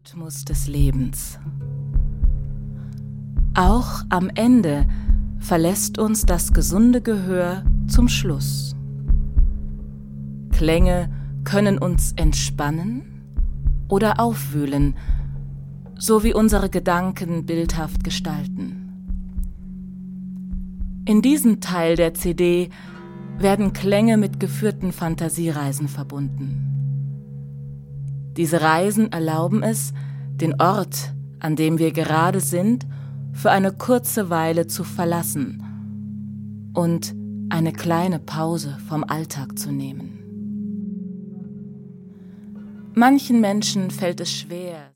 Rhythmus des Lebens. Auch am Ende verlässt uns das gesunde Gehör zum Schluss. Klänge können uns entspannen oder aufwühlen, so wie unsere Gedanken bildhaft gestalten. In diesem Teil der CD werden Klänge mit geführten Fantasiereisen verbunden. Diese Reisen erlauben es, den Ort, an dem wir gerade sind, für eine kurze Weile zu verlassen und eine kleine Pause vom Alltag zu nehmen. Manchen Menschen fällt es schwer,